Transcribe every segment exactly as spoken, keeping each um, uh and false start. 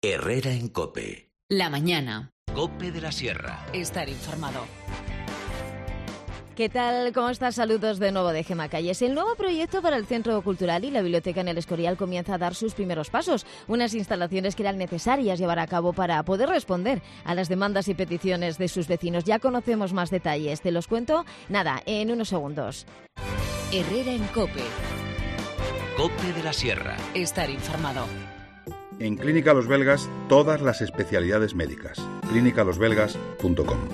Herrera en COPE. La mañana. COPE de la Sierra. Estar informado. ¿Qué tal? ¿Cómo estás? Saludos de nuevo de Gemma Calles. El nuevo proyecto para el Centro Cultural y la Biblioteca en el Escorial comienza a dar sus primeros pasos. Unas instalaciones que eran necesarias llevar a cabo para poder responder a las demandas y peticiones de sus vecinos. Ya conocemos más detalles. Te los cuento, nada, en unos segundos. Herrera en COPE. COPE de la Sierra. Estar informado. En Clínica Los Belgas, todas las especialidades médicas. clínica los belgas punto com.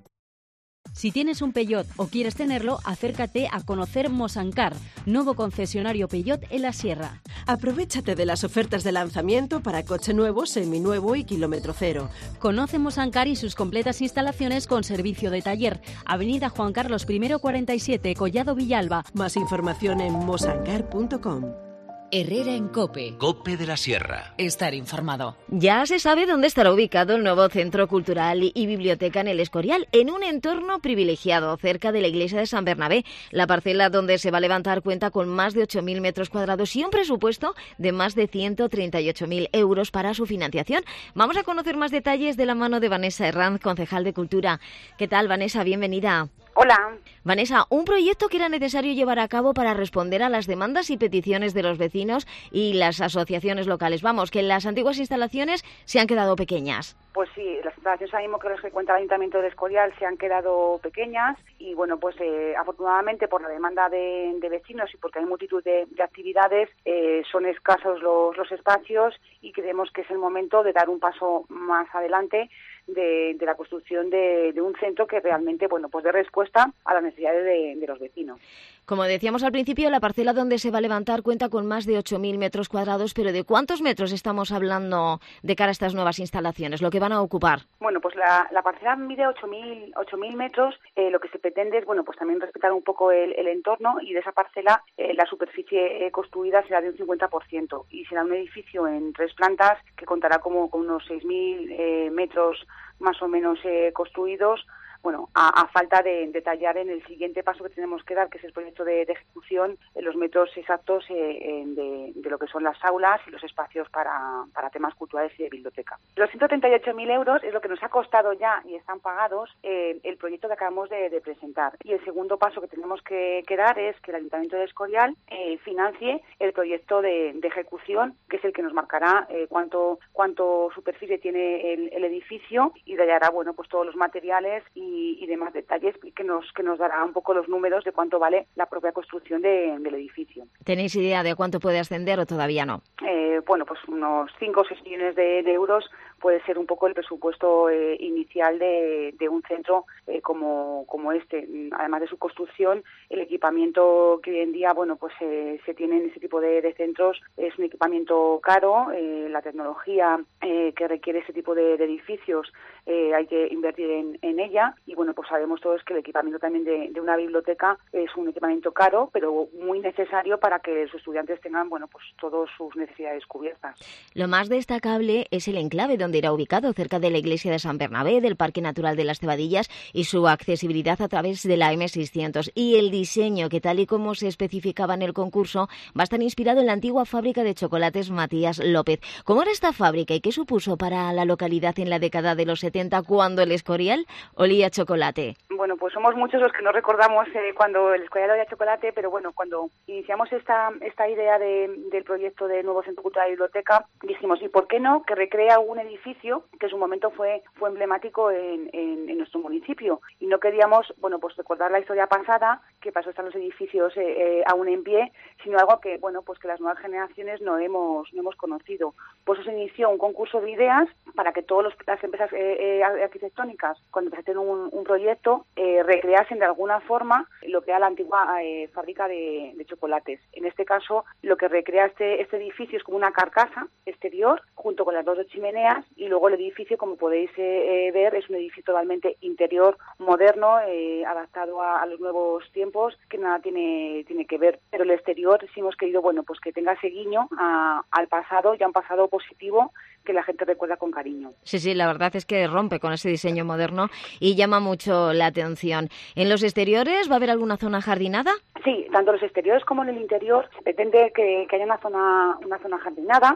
Si tienes un Peugeot o quieres tenerlo, acércate a conocer Mosancar, nuevo concesionario Peugeot en la Sierra. Aprovechate de las ofertas de lanzamiento para coche nuevo, seminuevo y kilómetro cero. Conoce Mosancar y sus completas instalaciones con servicio de taller. Avenida Juan Carlos primero cuarenta y siete, Collado Villalba. Más información en mosancar punto com. Herrera en COPE. COPE de la Sierra. Estar informado. Ya se sabe dónde estará ubicado el nuevo Centro Cultural y Biblioteca en el Escorial, en un entorno privilegiado, cerca de la iglesia de San Bernabé. La parcela donde se va a levantar cuenta con más de ocho mil metros cuadrados y un presupuesto de más de ciento treinta y ocho mil euros para su financiación. Vamos a conocer más detalles de la mano de Vanessa Herranz, concejal de Cultura. ¿Qué tal, Vanessa? Bienvenida. Hola. Vanessa, un proyecto que era necesario llevar a cabo para responder a las demandas y peticiones de los vecinos y las asociaciones locales. Vamos, que las antiguas instalaciones se han quedado pequeñas. Pues sí, las instalaciones ahora mismo que los que cuenta el Ayuntamiento de Escorial se han quedado pequeñas y bueno, pues eh, afortunadamente por la demanda de, de vecinos y porque hay multitud de, de actividades, eh, son escasos los, los espacios y creemos que es el momento de dar un paso más adelante de, de la construcción de, de un centro que realmente, bueno, pues dé respuesta a las necesidades de, de los vecinos. Como decíamos al principio, la parcela donde se va a levantar cuenta con más de ocho mil metros cuadrados, pero ¿de cuántos metros estamos hablando de cara a estas nuevas instalaciones, lo que van a ocupar? Bueno, pues la, la parcela mide ocho mil metros, eh, lo que se pretende es, bueno, pues también respetar un poco el, el entorno y de esa parcela eh, la superficie eh, construida será de un cincuenta por ciento y será un edificio en tres plantas que contará como con unos seis mil eh, metros más o menos eh, construidos. Bueno, a, a falta de detallar en el siguiente paso que tenemos que dar, que es el proyecto de, de ejecución, en los metros exactos eh, de, de lo que son las aulas y los espacios para, para temas culturales y de biblioteca. Los ciento treinta y ocho mil euros es lo que nos ha costado ya y están pagados eh, el proyecto que acabamos de, de presentar. Y el segundo paso que tenemos que, que dar es que el Ayuntamiento de Escorial eh, financie el proyecto de, de ejecución, que es el que nos marcará eh, cuánto, cuánto superficie tiene el, el edificio y detallará, bueno, pues todos los materiales y Y, y demás detalles que nos que nos dará un poco los números de cuánto vale la propia construcción de, del edificio. ¿Tenéis idea de cuánto puede ascender o todavía no? Eh, bueno, pues unos cinco o seis millones de, de euros puede ser un poco el presupuesto eh, inicial de, de un centro eh, como, como este. Además de su construcción, el equipamiento que hoy en día, bueno, pues eh, se tiene en este tipo de, de centros es un equipamiento caro. Eh, la tecnología eh, que requiere ese tipo de, de edificios eh, hay que invertir en, en ella. Y bueno, pues sabemos todos que el equipamiento también de, de una biblioteca es un equipamiento caro, pero muy necesario para que sus estudiantes tengan, bueno, pues todas sus necesidades cubiertas. Lo más destacable es el enclave donde irá ubicado, cerca de la iglesia de San Bernabé, del Parque Natural de las Cebadillas y su accesibilidad a través de la eme seiscientos. Y el diseño, que tal y como se especificaba en el concurso, va a estar inspirado en la antigua fábrica de chocolates Matías López. ¿Cómo era esta fábrica y qué supuso para la localidad en la década de los setenta, cuando el Escorial olía chocolate? Bueno, pues somos muchos los que no recordamos eh, cuando el Escorial olía chocolate, pero bueno, cuando iniciamos esta esta idea de, del proyecto de nuevo Centro Cultural y Biblioteca, dijimos, ¿y por qué no que recrea algún edificio que en su momento fue fue emblemático en, en, en nuestro municipio? Y no queríamos, bueno, pues recordar la historia pasada, que pasó estar los edificios eh, eh, aún en pie, sino algo que, bueno, pues que las nuevas generaciones no hemos no hemos conocido. Por eso se inició un concurso de ideas para que todas las empresas eh, eh, arquitectónicas, cuando presenten un, un proyecto, eh, recreasen de alguna forma lo que era la antigua eh, fábrica de, de chocolates. En este caso, lo que recrea este, este edificio es como una carcasa exterior, junto con las dos chimeneas, y luego el edificio, como podéis eh, ver, es un edificio totalmente interior, moderno, eh, adaptado a, a los nuevos tiempos, que nada tiene tiene que ver. Pero el exterior sí hemos querido, bueno, pues que tenga ese guiño a, al pasado, y a un pasado positivo que la gente recuerda con cariño. Sí, sí, la verdad es que rompe con ese diseño moderno y llama mucho la atención. ¿En los exteriores va a haber alguna zona jardinada? Sí, tanto en los exteriores como en el interior se pretende que, que haya una zona una zona jardinada.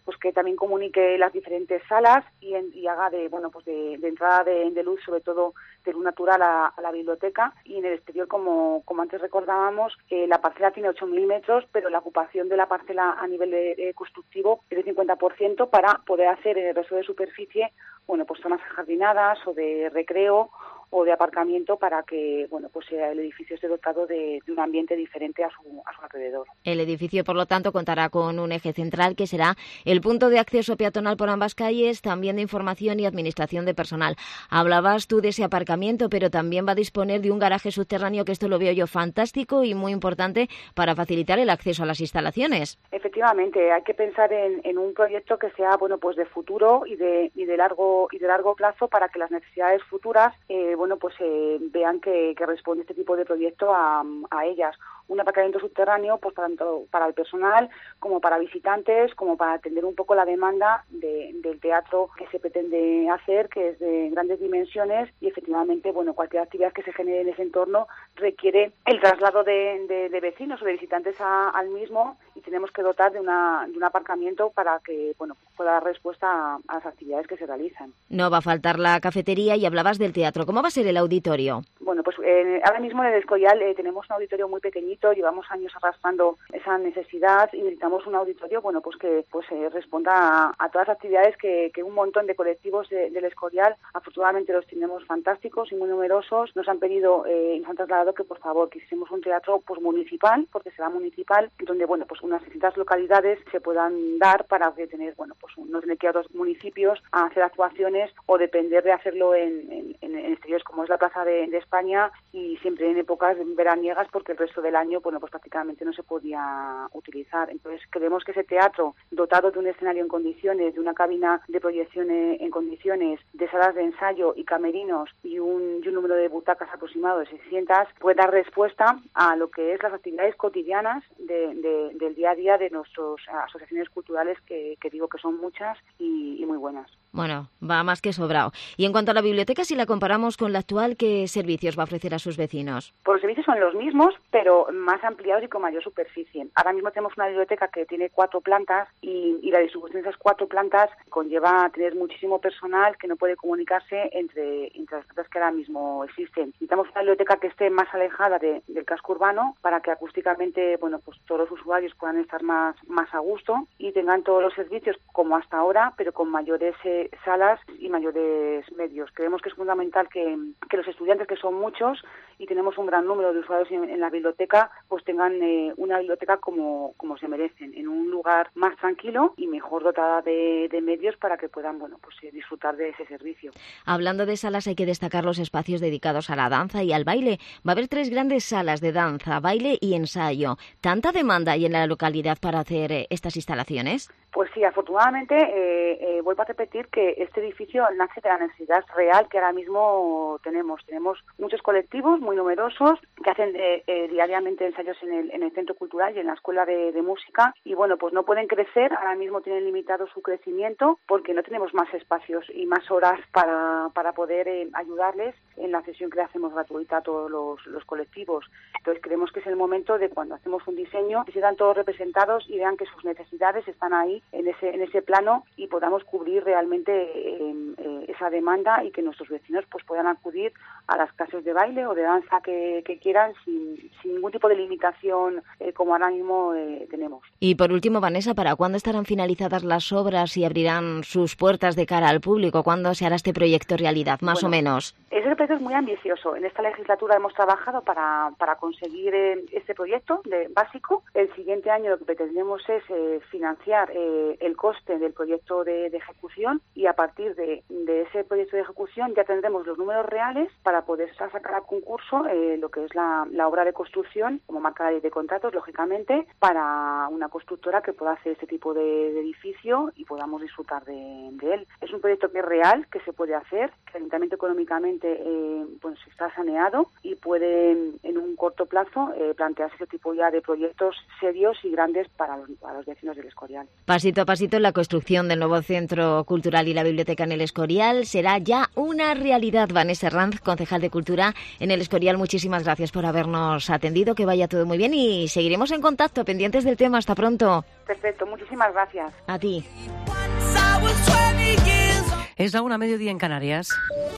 pues que también comunique las diferentes salas y, en, y haga de, bueno, pues de, de entrada de, de luz, sobre todo de luz natural a, a la biblioteca. Y en el exterior, como, como antes recordábamos, eh, la parcela tiene ocho mil metros, pero la ocupación de la parcela a nivel de, de constructivo es de cincuenta por ciento para poder hacer en el resto de superficie, bueno, pues zonas ajardinadas o de recreo o de aparcamiento para que, bueno, pues el edificio esté dotado de, de un ambiente diferente a su, a su alrededor. El edificio, por lo tanto, contará con un eje central que será el punto de acceso peatonal por ambas calles, también de información y administración de personal. Hablabas tú de ese aparcamiento, pero también va a disponer de un garaje subterráneo, que esto lo veo yo fantástico y muy importante para facilitar el acceso a las instalaciones. Efectivamente, hay que pensar en, en un proyecto que sea, bueno, pues de futuro y de, y de largo y de largo plazo, para que las necesidades futuras eh, bueno, pues eh, vean que, que responde este tipo de proyecto a, a ellas. Un aparcamiento subterráneo, pues tanto para el personal como para visitantes, como para atender un poco la demanda de, del teatro que se pretende hacer, que es de grandes dimensiones, y efectivamente, bueno, cualquier actividad que se genere en ese entorno requiere el traslado de, de, de vecinos o de visitantes a, al mismo, y tenemos que dotar de, una, de un aparcamiento para que, bueno, pueda dar respuesta a, a las actividades que se realizan. No va a faltar la cafetería, y hablabas del teatro. ¿Cómo va a ser el auditorio? Bueno, pues eh, ahora mismo en el Escorial eh, tenemos un auditorio muy pequeñito, llevamos años arrastrando esa necesidad y necesitamos un auditorio, bueno, pues que pues eh, responda a, a todas las actividades que, que un montón de colectivos de, del Escorial, afortunadamente los tenemos fantásticos y muy numerosos, nos han pedido eh, y nos han trasladado que por favor quisiésemos un teatro pues municipal, porque será municipal, donde, bueno, pues unas distintas localidades se puedan dar para tener, bueno, pues no tener que ir a otros municipios a hacer actuaciones o depender de hacerlo en, en, en exteriores como es la Plaza de, de España, y siempre en épocas veraniegas, porque el resto del año, bueno, pues prácticamente no se podía utilizar. Entonces creemos que ese teatro, dotado de un escenario en condiciones, de una cabina de proyección en condiciones, de salas de ensayo y camerinos y un, y un número de butacas aproximado de seiscientas, puede dar respuesta a lo que es las actividades cotidianas de, de, del día a día de nuestras asociaciones culturales, que, que digo que son muchas y, y muy buenas. Bueno, va más que sobrado. Y en cuanto a la biblioteca, si la comparamos con la actual, ¿qué servicios va a ofrecer a sus vecinos? Pues los servicios son los mismos, pero más ampliados y con mayor superficie. Ahora mismo tenemos una biblioteca que tiene cuatro plantas y, y la distribución de esas cuatro plantas conlleva tener muchísimo personal que no puede comunicarse entre, entre las plantas que ahora mismo existen. Necesitamos una biblioteca que esté más alejada de, del casco urbano, para que acústicamente, bueno, pues todos los usuarios puedan estar más, más a gusto y tengan todos los servicios como hasta ahora, pero con mayores eh, salas y mayores medios. Creemos que es fundamental que, que los estudiantes, que son muchos y tenemos un gran número de usuarios en, en la biblioteca, pues tengan eh, una biblioteca como, como se merecen, en un lugar más tranquilo y mejor dotada de, de medios, para que puedan, bueno, pues eh, disfrutar de ese servicio. Hablando de salas, hay que destacar los espacios dedicados a la danza y al baile. Va a haber tres grandes salas de danza, baile y ensayo. ¿Tanta demanda hay en la localidad para hacer eh, estas instalaciones? Pues sí, afortunadamente, eh, eh, vuelvo a repetir que este edificio nace de la necesidad real que ahora mismo tenemos. Tenemos muchos colectivos muy numerosos que hacen eh, eh, diariamente ensayos en el, en el Centro Cultural y en la Escuela de, de Música, y bueno, pues no pueden crecer, ahora mismo tienen limitado su crecimiento porque no tenemos más espacios y más horas para, para poder eh, ayudarles en la sesión que le hacemos gratuita a todos los, los colectivos. Entonces creemos que es el momento de, cuando hacemos un diseño, que se dan todos representados y vean que sus necesidades están ahí en ese en ese plano, y podamos cubrir realmente eh, eh, esa demanda, y que nuestros vecinos pues puedan acudir a las clases de baile o de danza que, que quieran sin, sin ningún tipo de limitación eh, como ahora mismo eh, tenemos. Y por último, Vanessa, ¿para cuándo estarán finalizadas las obras y abrirán sus puertas de cara al público? ¿Cuándo se hará este proyecto realidad, más bueno, o menos? Ese proyecto es muy ambicioso. En esta legislatura hemos trabajado para, para conseguir eh, este proyecto de básico. El siguiente año lo que pretendemos es eh, financiar eh, el coste del proyecto de, de ejecución, y a partir de, de ese proyecto de ejecución ya tendremos los números reales para poder sacar a concurso eh, lo que es la, la obra de construcción, como marca la ley de contratos, lógicamente, para una constructora que pueda hacer este tipo de, de edificio y podamos disfrutar de, de él. Es un proyecto que es real, que se puede hacer, que el Ayuntamiento económicamente eh, pues está saneado y puede en un corto plazo eh, plantearse ese tipo ya de proyectos serios y grandes para los, para los vecinos del Escorial. Pasito a pasito en la construcción del nuevo Centro Cultural Natural y la Biblioteca en el Escorial será ya una realidad. Vanessa Ranz, concejal de Cultura en el Escorial, muchísimas gracias por habernos atendido, que vaya todo muy bien y seguiremos en contacto, pendientes del tema. Hasta pronto. Perfecto, muchísimas gracias. A ti. Es la una, mediodía en Canarias.